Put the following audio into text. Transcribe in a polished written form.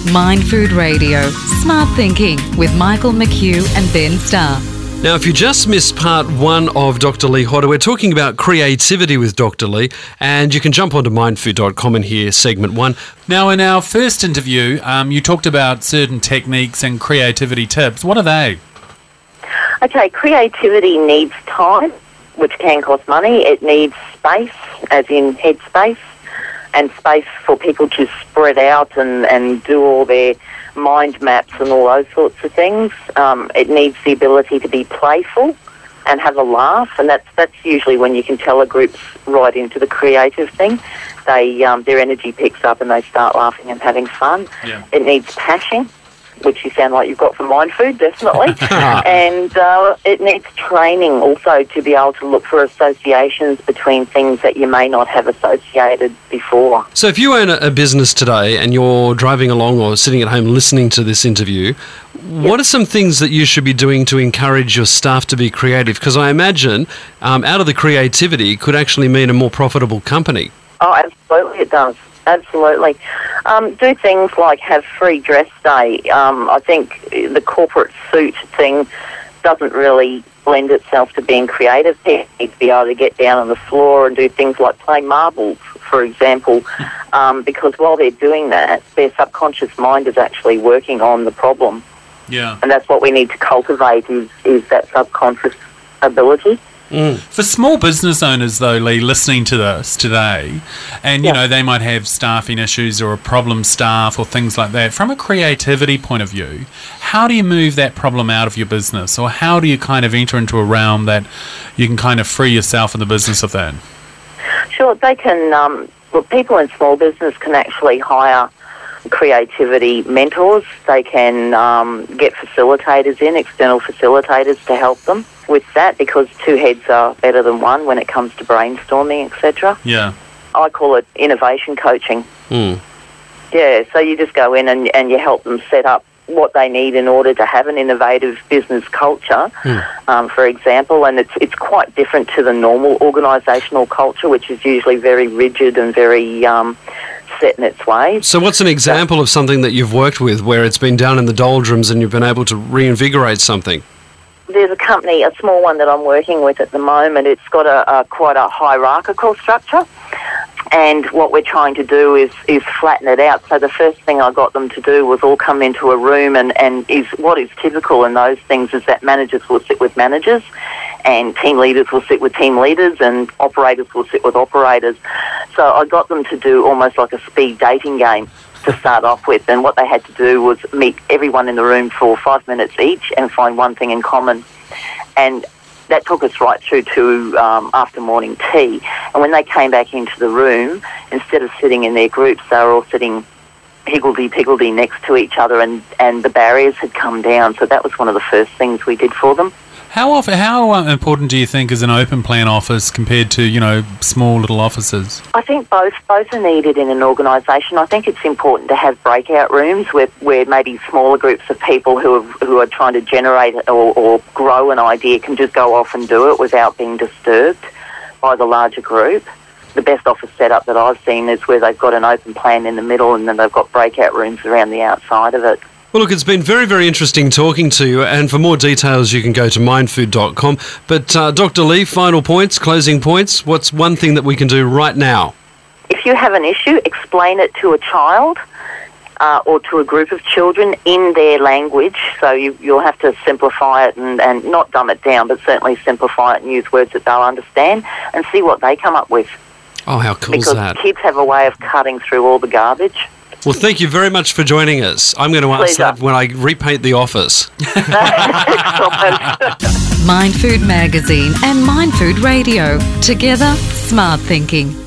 Mind Food Radio, Smart Thinking with Michael McHugh and Ben Starr. Now, if you just missed part one of Dr. Lee Hodder, we're talking about creativity with Dr. Lee, and you can jump onto mindfood.com and hear segment one. Now, in our first interview, you talked about certain techniques and creativity tips. What are they? Okay, creativity needs time, which can cost money. It needs space, as in headspace, and space for people to spread out and do all their mind maps and all those sorts of things. It needs the ability to be playful and have a laugh, and that's usually when you can tell a group's right into the creative thing. They their energy picks up and they start laughing and having fun. Yeah. It needs passion, which you sound like you've got from Mind Food, definitely. And it needs training also to be able to look for associations between things that you may not have associated before. So if you own a business today and you're driving along or sitting at home listening to this interview, what are some things that you should be doing to encourage your staff to be creative? Because I imagine out of the creativity could actually mean a more profitable company. Oh, absolutely it does. Absolutely. Do things like have free dress day. I think the corporate suit thing doesn't really lend itself to being creative. People need to be able to get down on the floor and do things like play marbles, for example, because while they're doing that, their subconscious mind is actually working on the problem. Yeah. And that's what we need to cultivate is that subconscious ability. For small business owners, though, Lee, listening to this today, and, you know, they might have staffing issues or a problem staff or things like that, from a creativity point of view, how do you move that problem out of your business? Or how do you kind of enter into a realm that you can kind of free yourself in the business of that? Sure, they can, people in small business can actually hire creativity mentors. They can get facilitators in, external facilitators to help them with that, because two heads are better than one when it comes to brainstorming, etc. Yeah. I call it innovation coaching. Yeah, so you just go in and you help them set up what they need in order to have an innovative business culture, for example, and it's quite different to the normal organisational culture, which is usually very rigid and very set in its ways. So what's an example of something that you've worked with where it's been down in the doldrums and you've been able to reinvigorate something? There's a company, a small one that I'm working with at the moment. It's got quite a hierarchical structure, and what we're trying to do is flatten it out. So the first thing I got them to do was all come into a room, and is what is typical in those things is that managers will sit with managers, and team leaders will sit with team leaders, and operators will sit with operators. So I got them to do almost like a speed dating game to start off with, and what they had to do was meet everyone in the room for 5 minutes each and find one thing in common. And that took us right through to after morning tea. And when they came back into the room, instead of sitting in their groups, they were all sitting higgledy-piggledy next to each other, and the barriers had come down. So that was one of the first things we did for them. How important do you think is an open plan office compared to, you know, small little offices? I think both are needed in an organisation. I think it's important to have breakout rooms where maybe smaller groups of people who are trying to generate or grow an idea can just go off and do it without being disturbed by the larger group. The best office setup that I've seen is where they've got an open plan in the middle and then they've got breakout rooms around the outside of it. Well, look, it's been very, very interesting talking to you, and for more details you can go to mindfood.com. But Dr. Lee, final points, closing points, what's one thing that we can do right now? If you have an issue, explain it to a child or to a group of children in their language. So you'll have to simplify it and not dumb it down, but certainly simplify it and use words that they'll understand and see what they come up with. Oh, how cool is that? Because kids have a way of cutting through all the garbage. Well, thank you very much for joining us. I'm going to ask that when I repaint the office. Mind Food Magazine and Mind Food Radio. Together, smart thinking.